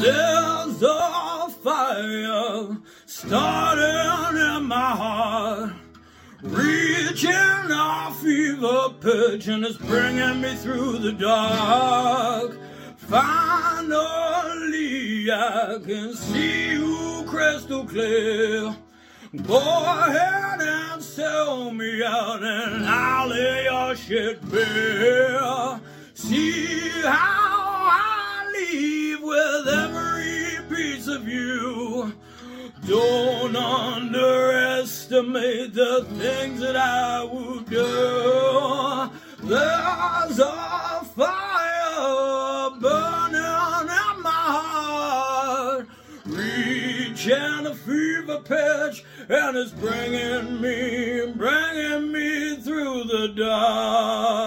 There's a fire starting in my heart, reaching a fever pitch, and it's bringing me through the dark. Finally, I can see you crystal clear. Go ahead and sell me out, and I'll lay your shit bare. See how I leave with every piece of you. Don't underestimate the things that I would do. There's a fire burning in my heart, reaching a fever pitch, and it's bringing me through the dark.